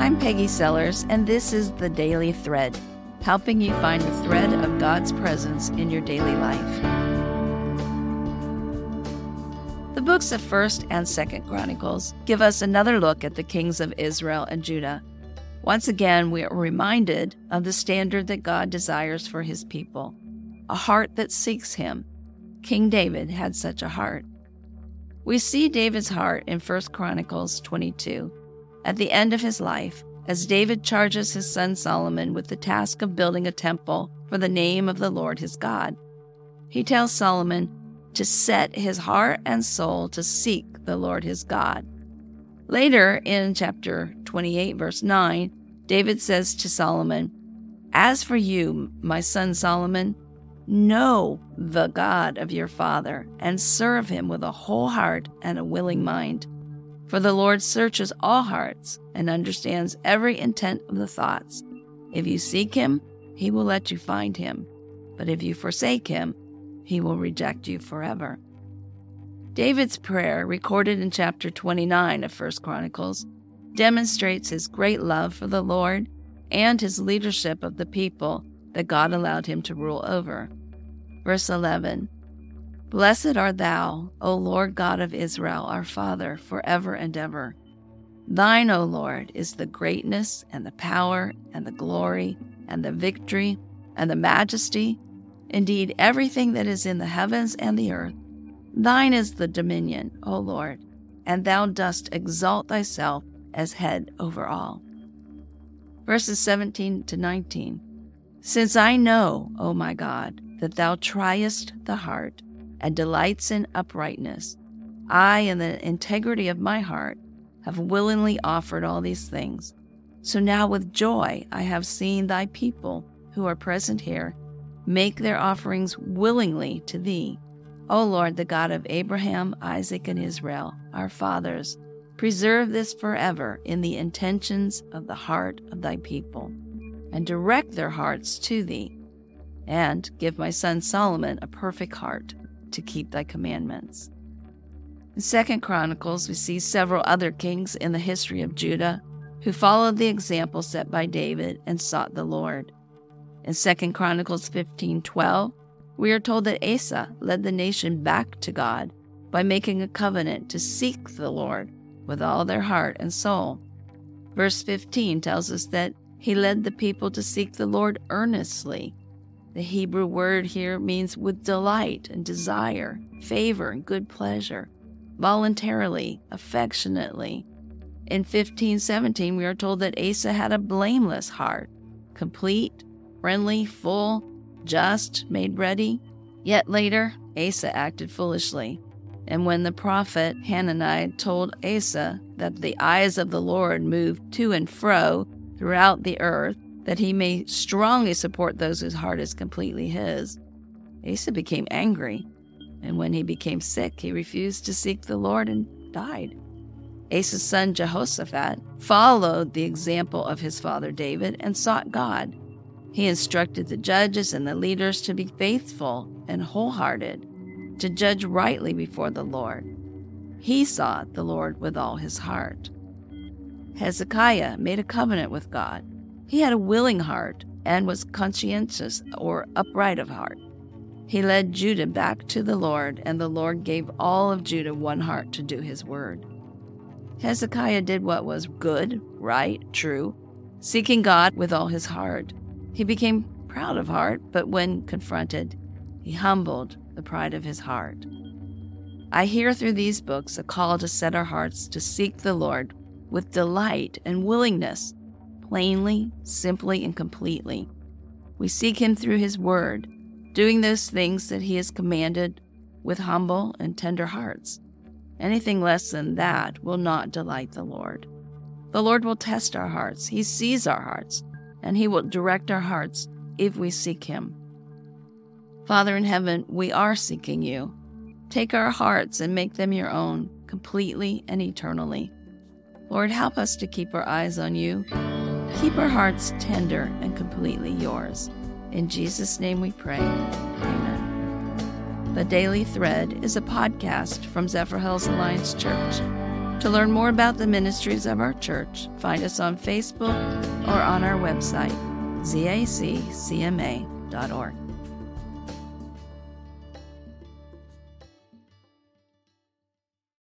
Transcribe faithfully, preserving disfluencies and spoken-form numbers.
I'm Peggy Sellers, and this is The Daily Thread, helping you find the thread of God's presence in your daily life. The books of First and Second Chronicles give us another look at the kings of Israel and Judah. Once again, we are reminded of the standard that God desires for his people, a heart that seeks him. King David had such a heart. We see David's heart in First Chronicles twenty-two. At the end of his life, as David charges his son Solomon with the task of building a temple for the name of the Lord his God, he tells Solomon to set his heart and soul to seek the Lord his God. Later in chapter twenty-eight, verse nine, David says to Solomon, "As for you, my son Solomon, know the God of your father and serve him with a whole heart and a willing mind. For the Lord searches all hearts and understands every intent of the thoughts. If you seek him, he will let you find him. But if you forsake him, he will reject you forever." David's prayer, recorded in chapter twenty-nine of First Chronicles, demonstrates his great love for the Lord and his leadership of the people that God allowed him to rule over. Verse eleven, "Blessed art thou, O Lord God of Israel, our Father, forever and ever. Thine, O Lord, is the greatness and the power and the glory and the victory and the majesty, indeed everything that is in the heavens and the earth. Thine is the dominion, O Lord, and thou dost exalt thyself as head over all." Verses seventeen to nineteen, "Since I know, O my God, that thou triest the heart, and delights in uprightness, I, in the integrity of my heart, have willingly offered all these things. So now with joy I have seen thy people, who are present here, make their offerings willingly to thee. O Lord, the God of Abraham, Isaac, and Israel, our fathers, preserve this forever in the intentions of the heart of thy people, and direct their hearts to thee, and give my son Solomon a perfect heart to keep thy commandments." In Second Chronicles, we see several other kings in the history of Judah who followed the example set by David and sought the Lord. In Second Chronicles fifteen twelve, we are told that Asa led the nation back to God by making a covenant to seek the Lord with all their heart and soul. Verse fifteen tells us that he led the people to seek the Lord earnestly. The Hebrew word here means with delight and desire, favor and good pleasure, voluntarily, affectionately. In fifteen seventeen, we are told that Asa had a blameless heart, complete, friendly, full, just, made ready. Yet later, Asa acted foolishly. And when the prophet Hanani told Asa that the eyes of the Lord move to and fro throughout the earth, that he may strongly support those whose heart is completely his, Asa became angry, and when he became sick, he refused to seek the Lord and died. Asa's son Jehoshaphat followed the example of his father David and sought God. He instructed the judges and the leaders to be faithful and wholehearted, to judge rightly before the Lord. He sought the Lord with all his heart. Hezekiah made a covenant with God. He had a willing heart and was conscientious or upright of heart. He led Judah back to the Lord, and the Lord gave all of Judah one heart to do his word. Hezekiah did what was good, right, true, seeking God with all his heart. He became proud of heart, but when confronted, he humbled the pride of his heart. I hear through these books a call to set our hearts to seek the Lord with delight and willingness, plainly, simply, and completely. We seek him through his word, doing those things that he has commanded with humble and tender hearts. Anything less than that will not delight the Lord. The Lord will test our hearts. He sees our hearts, and he will direct our hearts if we seek him. Father in heaven, we are seeking you. Take our hearts and make them your own, completely and eternally. Lord, help us to keep our eyes on you. Keep our hearts tender and completely yours. In Jesus' name we pray. Amen. The Daily Thread is a podcast from Zephyr Hills Alliance Church. To learn more about the ministries of our church, find us on Facebook or on our website, z a c c m a dot org.